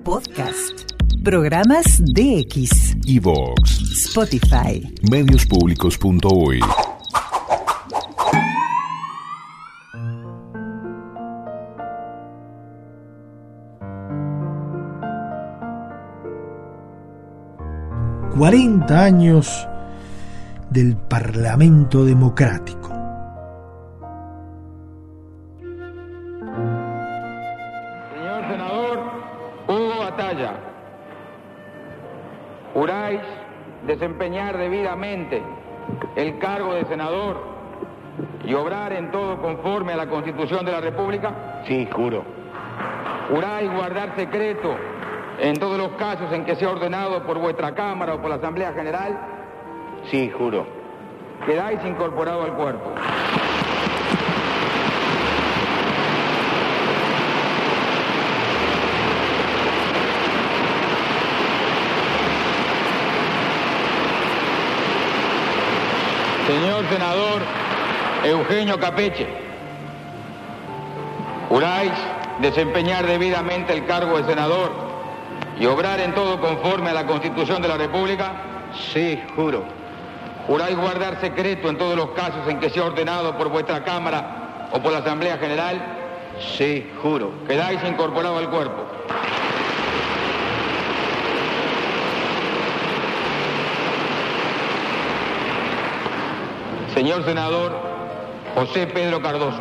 Podcast. Programas DX. iVoox. Spotify. Mediospublicos.uy. «40 años del Parlamento Democrático». Señor senador Hugo Atalla, ¿juráis desempeñar debidamente el cargo de senador y obrar en todo conforme a la Constitución de la República? Sí, juro. ¿Juráis guardar secreto en todos los casos en que sea ordenado por vuestra Cámara o por la Asamblea General? Sí, juro. Quedáis incorporado al cuerpo. Señor senador Eugenio Capeche, ¿juráis desempeñar debidamente el cargo de senador y obrar en todo conforme a la Constitución de la República? Sí, juro. ¿Juráis guardar secreto en todos los casos en que sea ordenado por vuestra Cámara o por la Asamblea General? Sí, juro. Quedáis incorporado al cuerpo. Señor senador José Pedro Cardoso,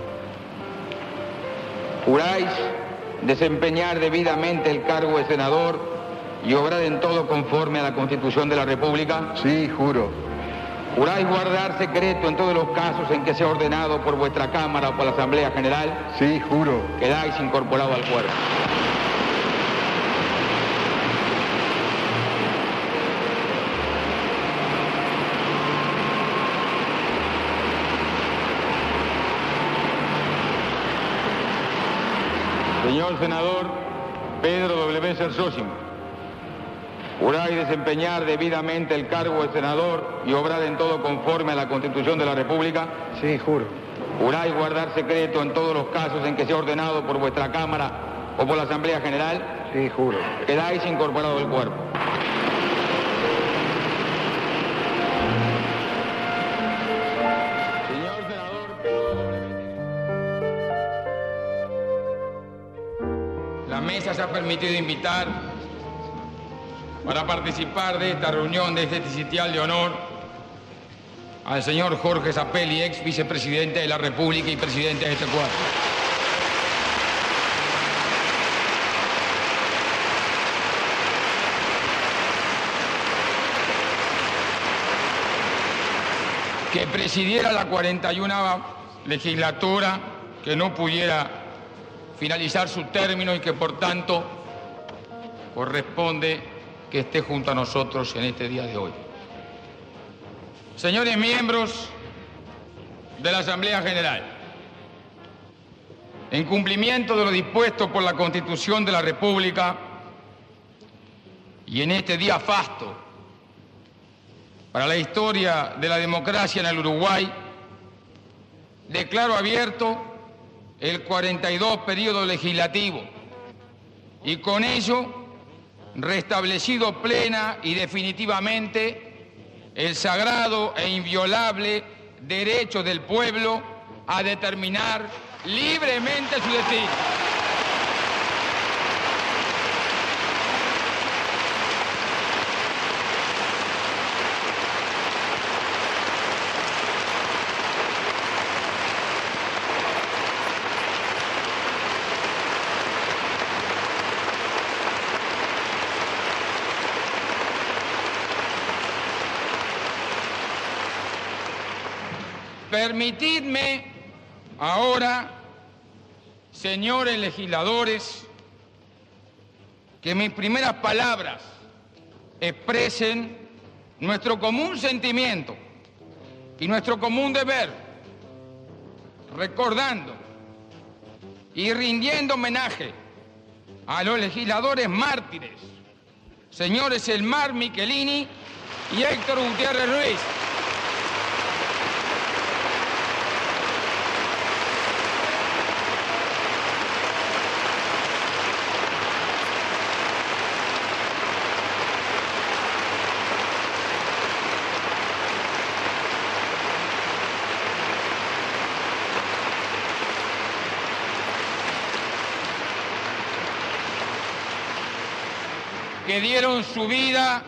¿juráis desempeñar debidamente el cargo de senador y obrar en todo conforme a la Constitución de la República? Sí, juro. ¿Juráis guardar secreto en todos los casos en que sea ordenado por vuestra Cámara o por la Asamblea General? Sí, juro. Quedáis incorporado al cuerpo. Señor senador Pedro W. Cersósimo, ¿juráis desempeñar debidamente el cargo de senador y obrar en todo conforme a la Constitución de la República? Sí, juro. ¿Juráis guardar secreto en todos los casos en que sea ordenado por vuestra Cámara o por la Asamblea General? Sí, juro. Quedáis incorporado al cuerpo. Señor senador Pedro W. La mesa se ha permitido invitar para participar de esta reunión, de este sitial de honor, al señor Jorge Zapelli, ex vicepresidente de la República y presidente de este cuerpo. Que presidiera la 41ª legislatura, que no pudiera finalizar su término y que por tanto corresponde que esté junto a nosotros en este día de hoy. Señores miembros de la Asamblea General, en cumplimiento de lo dispuesto por la Constitución de la República y en este día fasto para la historia de la democracia en el Uruguay, declaro abierto el 42 periodo legislativo y con ello restablecido plena y definitivamente el sagrado e inviolable derecho del pueblo a determinar libremente su destino. Permitidme ahora, señores legisladores, que mis primeras palabras expresen nuestro común sentimiento y nuestro común deber, recordando y rindiendo homenaje a los legisladores mártires, señores Elmar Michelini y Héctor Gutiérrez Ruiz. que dieron su vida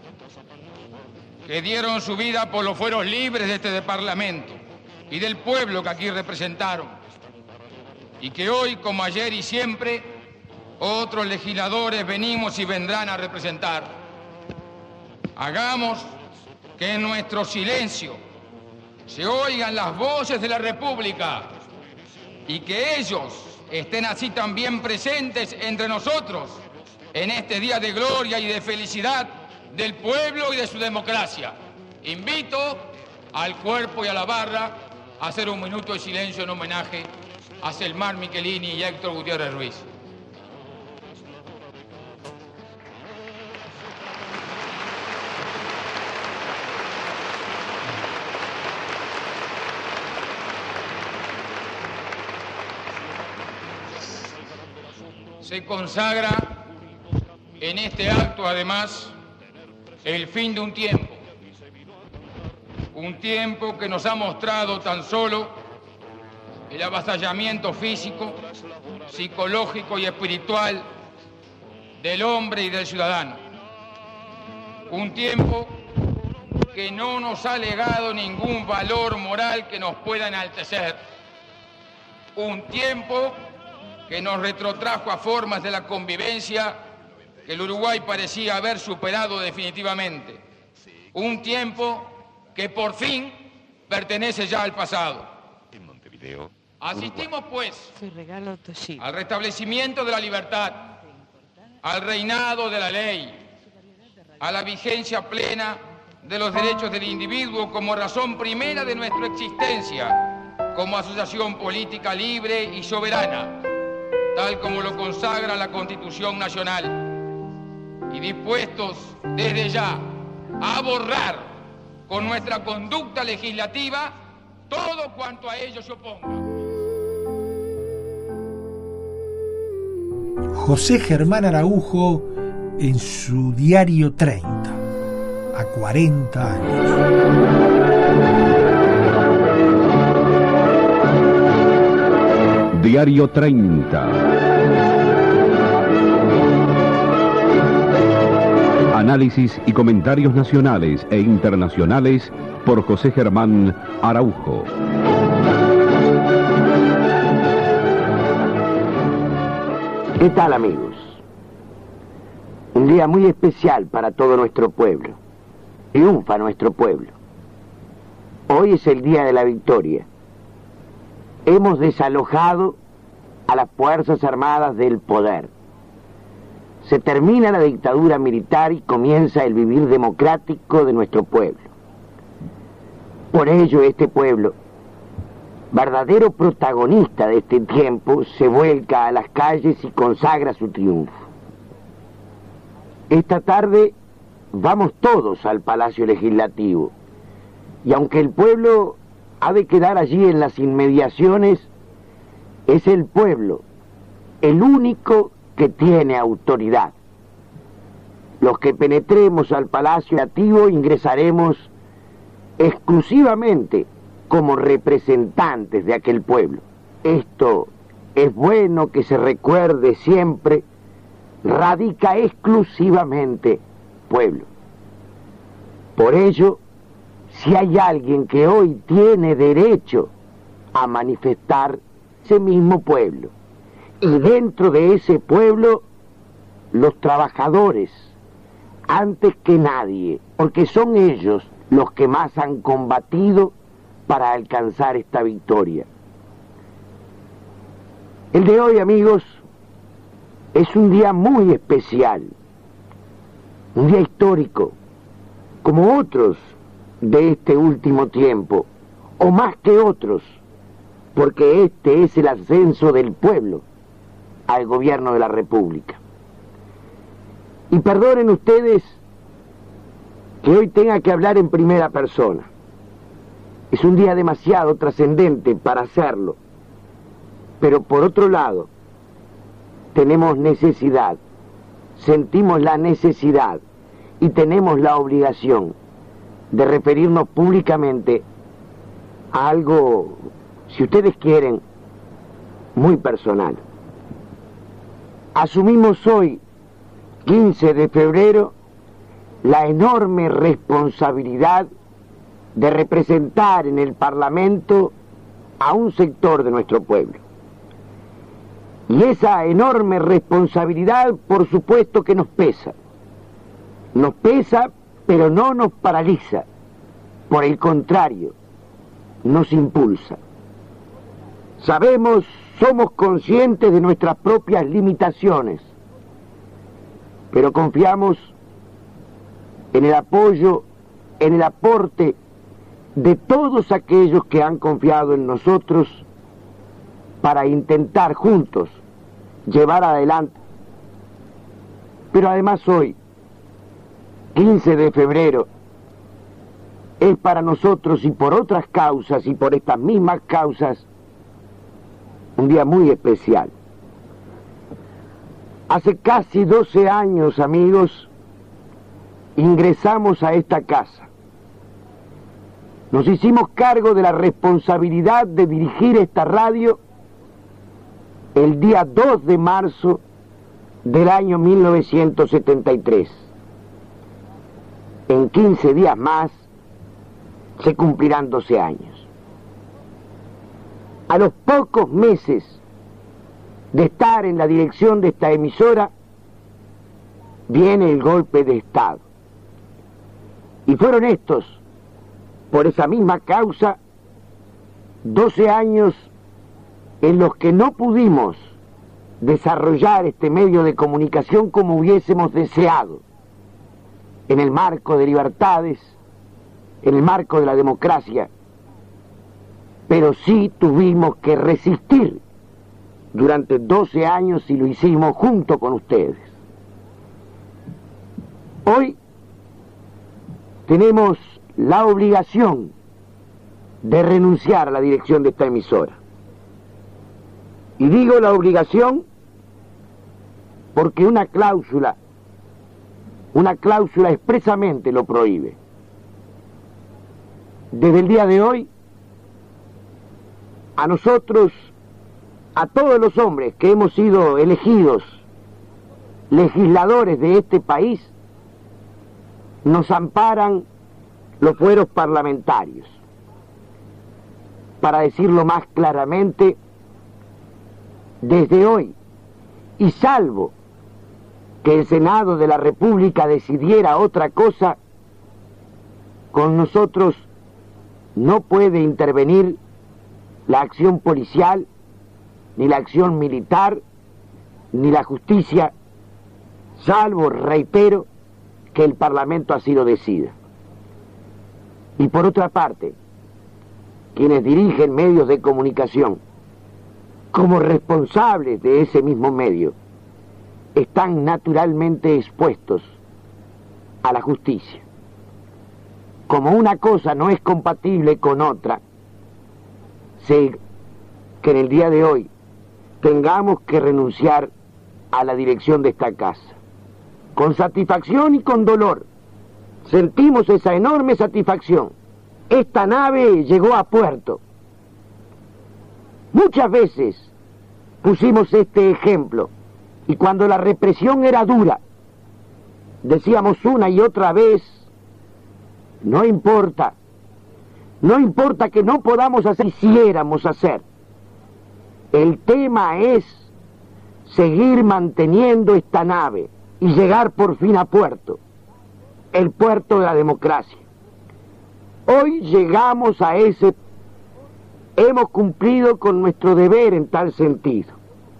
por los fueros libres de este Parlamento y del pueblo que aquí representaron, y que hoy, como ayer y siempre, otros legisladores venimos y vendrán a representar. Hagamos que en nuestro silencio se oigan las voces de la República y que ellos estén así también presentes entre nosotros en este día de gloria y de felicidad del pueblo y de su democracia. Invito al cuerpo y a la barra a hacer un minuto de silencio en homenaje a Selmar Michelini y Héctor Gutiérrez Ruiz. Se consagra en este acto, además, el fin de un tiempo que nos ha mostrado tan solo el avasallamiento físico, psicológico y espiritual del hombre y del ciudadano. Un tiempo que no nos ha legado ningún valor moral que nos pueda enaltecer. Un tiempo que nos retrotrajo a formas de la convivencia que el Uruguay parecía haber superado definitivamente. Un tiempo que por fin pertenece ya al pasado. Asistimos, pues, al restablecimiento de la libertad, al reinado de la ley, a la vigencia plena de los derechos del individuo como razón primera de nuestra existencia, como asociación política libre y soberana, tal como lo consagra la Constitución Nacional, y dispuestos desde ya a borrar con nuestra conducta legislativa todo cuanto a ello se oponga. José Germán Araujo en su diario 30, a 40 años. Diario 30. Análisis y comentarios nacionales e internacionales por José Germán Araujo. ¿Qué tal, amigos? Un día muy especial para todo nuestro pueblo. Triunfa nuestro pueblo. Hoy es el día de la victoria. Hemos desalojado a las Fuerzas Armadas del poder. Se termina la dictadura militar y comienza el vivir democrático de nuestro pueblo. Por ello, este pueblo, verdadero protagonista de este tiempo, se vuelca a las calles y consagra su triunfo. Esta tarde vamos todos al Palacio Legislativo, y aunque el pueblo ha de quedar allí en las inmediaciones, es el pueblo el único que tiene autoridad. Los que penetremos al Palacio Legislativo ingresaremos exclusivamente como representantes de aquel pueblo. Esto es bueno que se recuerde siempre, radica exclusivamente pueblo. Por ello, si hay alguien que hoy tiene derecho a manifestar, ese mismo pueblo, y dentro de ese pueblo, los trabajadores, antes que nadie, porque son ellos los que más han combatido para alcanzar esta victoria. El de hoy, amigos, es un día muy especial, un día histórico, como otros de este último tiempo, o más que otros, porque este es el ascenso del pueblo al gobierno de la República. Y perdonen ustedes que hoy tenga que hablar en primera persona. Es un día demasiado trascendente para hacerlo, pero por otro lado, tenemos necesidad, sentimos la necesidad y tenemos la obligación de referirnos públicamente a algo, si ustedes quieren, muy personal. Asumimos hoy 15 de febrero, la enorme responsabilidad de representar en el Parlamento a un sector de nuestro pueblo. Y esa enorme responsabilidad, por supuesto que nos pesa. Nos pesa, pero no nos paraliza. Por el contrario, nos impulsa. Sabemos, somos conscientes de nuestras propias limitaciones, pero confiamos en el apoyo, en el aporte de todos aquellos que han confiado en nosotros para intentar juntos llevar adelante. Pero además hoy, 15 de febrero, es para nosotros y por otras causas y por estas mismas causas un día muy especial. Hace casi 12 años, amigos, ingresamos a esta casa. Nos hicimos cargo de la responsabilidad de dirigir esta radio el día 2 de marzo del año 1973. En 15 días más se cumplirán 12 años. A los pocos meses de estar en la dirección de esta emisora, viene el golpe de Estado. Y fueron estos, por esa misma causa, 12 años en los que no pudimos desarrollar este medio de comunicación como hubiésemos deseado, en el marco de libertades, en el marco de la democracia, pero sí tuvimos que resistir durante 12 años y lo hicimos junto con ustedes. Hoy tenemos la obligación de renunciar a la dirección de esta emisora. Y digo la obligación porque una cláusula expresamente lo prohíbe. Desde el día de hoy, a nosotros, a todos los hombres que hemos sido elegidos legisladores de este país, nos amparan los fueros parlamentarios. Para decirlo más claramente, desde hoy, y salvo que el Senado de la República decidiera otra cosa, con nosotros no puede intervenir la acción policial, ni la acción militar, ni la justicia, salvo, reitero, que el Parlamento así lo decida. Y por otra parte, quienes dirigen medios de comunicación, como responsables de ese mismo medio, están naturalmente expuestos a la justicia. Como una cosa no es compatible con otra, sé que en el día de hoy tengamos que renunciar a la dirección de esta casa. Con satisfacción y con dolor, sentimos esa enorme satisfacción. Esta nave llegó a puerto. Muchas veces pusimos este ejemplo, y cuando la represión era dura, decíamos una y otra vez, no importa que no podamos hacer, quisiéramos hacer. El tema es seguir manteniendo esta nave y llegar por fin a puerto, el puerto de la democracia. Hoy llegamos a ese, hemos cumplido con nuestro deber en tal sentido.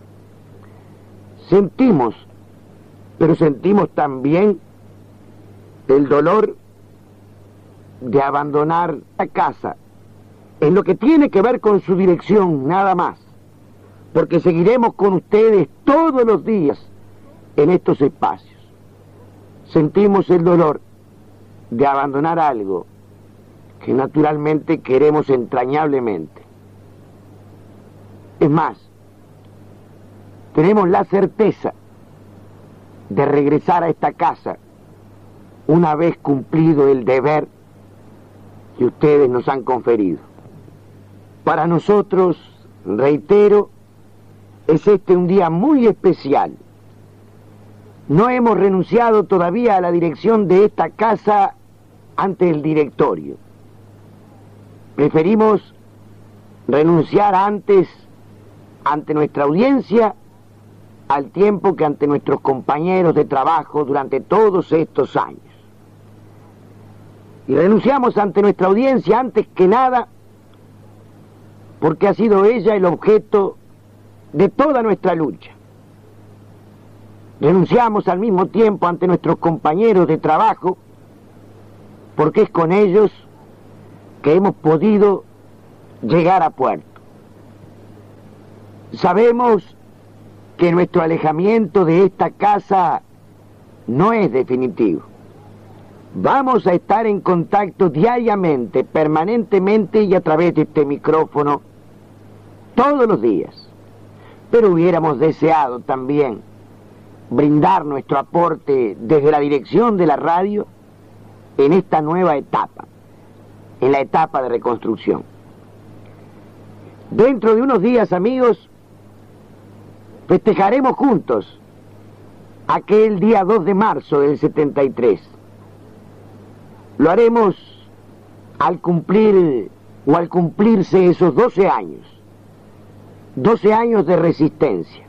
Sentimos, pero sentimos también el dolor de abandonar la casa, en lo que tiene que ver con su dirección, nada más, porque seguiremos con ustedes todos los días en estos espacios. Sentimos el dolor de abandonar algo que naturalmente queremos entrañablemente. Es más, tenemos la certeza de regresar a esta casa una vez cumplido el deber que ustedes nos han conferido. Para nosotros, reitero, es este un día muy especial, no hemos renunciado todavía a la dirección de esta casa ante el directorio. Preferimos renunciar antes ante nuestra audiencia al tiempo que ante nuestros compañeros de trabajo durante todos estos años. Y renunciamos ante nuestra audiencia antes que nada porque ha sido ella el objeto de toda nuestra lucha. Renunciamos al mismo tiempo ante nuestros compañeros de trabajo porque es con ellos que hemos podido llegar a puerto. Sabemos que nuestro alejamiento de esta casa no es definitivo. Vamos a estar en contacto diariamente, permanentemente y a través de este micrófono todos los días. Pero hubiéramos deseado también brindar nuestro aporte desde la dirección de la radio en esta nueva etapa, en la etapa de reconstrucción. Dentro de unos días, amigos, festejaremos juntos aquel día 2 de marzo del 73. Lo haremos al cumplir o al cumplirse esos 12 años de resistencia.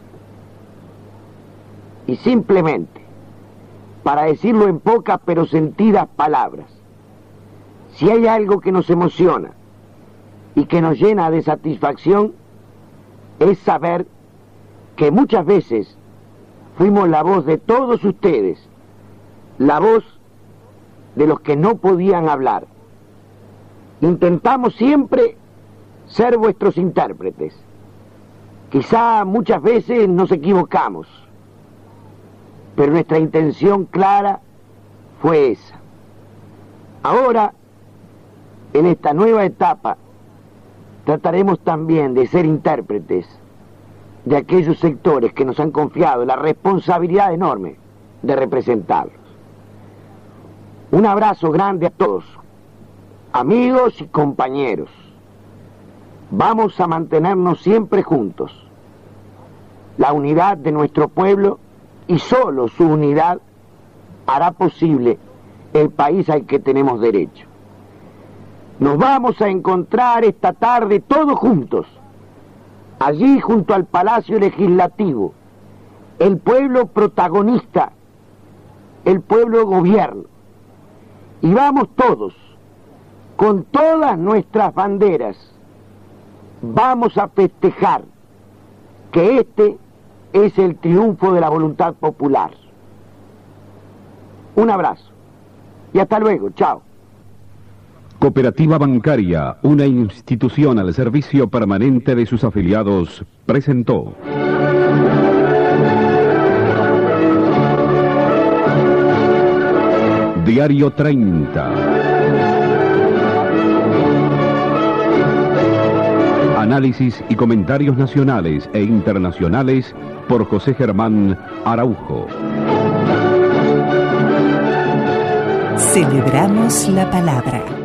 Y simplemente, para decirlo en pocas pero sentidas palabras, si hay algo que nos emociona y que nos llena de satisfacción, es saber que muchas veces fuimos la voz de todos ustedes, la voz de los que no podían hablar. Intentamos siempre ser vuestros intérpretes. Quizá muchas veces nos equivocamos, pero nuestra intención clara fue esa. Ahora, en esta nueva etapa, trataremos también de ser intérpretes de aquellos sectores que nos han confiado la responsabilidad enorme de representarlos. Un abrazo grande a todos, amigos y compañeros. Vamos a mantenernos siempre juntos. La unidad de nuestro pueblo y solo su unidad hará posible el país al que tenemos derecho. Nos vamos a encontrar esta tarde todos juntos, allí junto al Palacio Legislativo, el pueblo protagonista, el pueblo gobierno. Y vamos todos, con todas nuestras banderas, vamos a festejar que este es el triunfo de la voluntad popular. Un abrazo y hasta luego, chao. Cooperativa Bancaria, una institución al servicio permanente de sus afiliados, presentó Diario 30. Análisis y comentarios nacionales e internacionales por José Germán Araujo. Celebramos la palabra.